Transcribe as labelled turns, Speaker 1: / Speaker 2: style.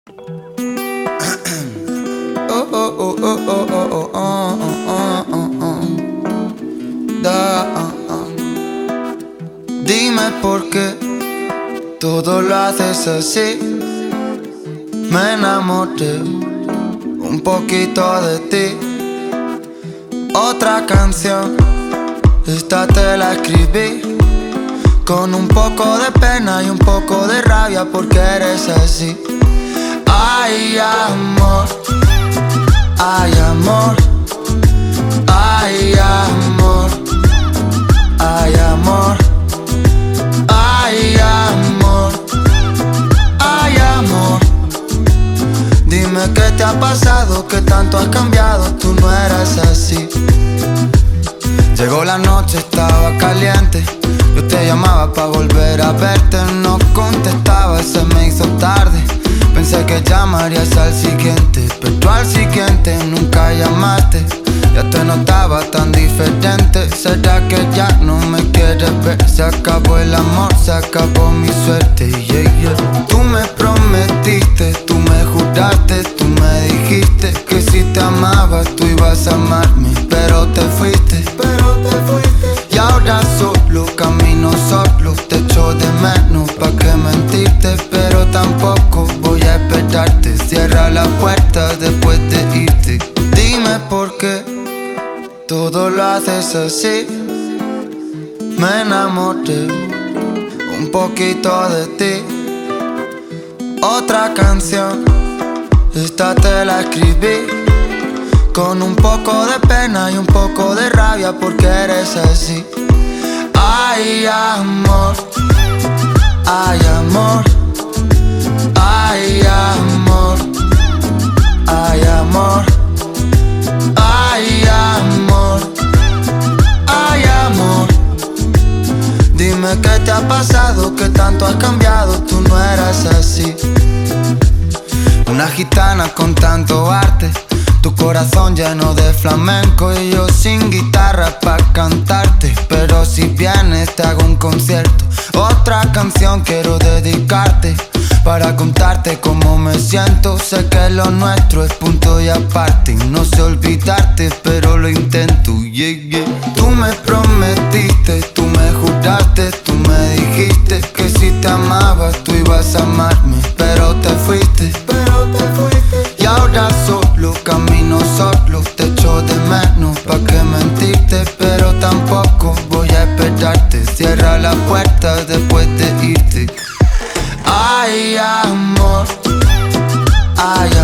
Speaker 1: Oh, oh, oh, oh, oh, oh, oh, oh, oh, oh. Dime por qué todo lo haces así. Me enamoré un poquito de ti. Otra canción, esta te la escribí con un poco de pena y un poco de rabia porque eres así. Ay, amor, ay, amor, ay, amor, ay, amor, ay, amor, ay, amor. Dime qué te ha pasado, que tanto has cambiado, tú no eras así. Llegó la noche, estaba caliente, yo te llamaba pa' volver a verte, no contestaba, se me hizo tarde. Pensé que llamarías al siguiente, pero tú al siguiente nunca llamaste. Ya te notaba tan diferente. ¿Será que ya no me quieres ver? Se acabó el amor, se acabó mi suerte, yeah, yeah. Tú me prometiste, tú me juraste, tú me dijiste que si te amaba tú ibas a amarme, pero te fuiste, y ahora solo camino solo, te echo de menos, pa' qué mentirte, pero tampoco voy a esperarte. Cierra la puerta después de irte. Dime por qué todo lo haces así. Me enamoré un poquito de ti. Otra canción, esta te la escribí con un poco de pena y un poco de rabia porque eres así. Ay, amor, ay, amor, ay, amor, ay, amor, ay, amor, ay, amor. Dime qué te ha pasado, que tanto has cambiado, tú no eras así. Una gitana con tanto arte, tu corazón lleno de flamenco y yo sin guitarra pa' cantarte. Pero si vienes te hago un concierto. Otra canción quiero dedicarte para contarte cómo me siento. Sé que lo nuestro es punto y aparte. No sé olvidarte pero lo intento, yeah, yeah. Tú me prometiste, tú me juraste, tú me dijiste que si te amaba tú ibas a amarme, pero te fuiste, y ahora solo camino solo, te echo de menos, pa' qué mentirte, pero tampoco voy a esperarte. Cierra la puerta después de irte. Ay, amor, ay,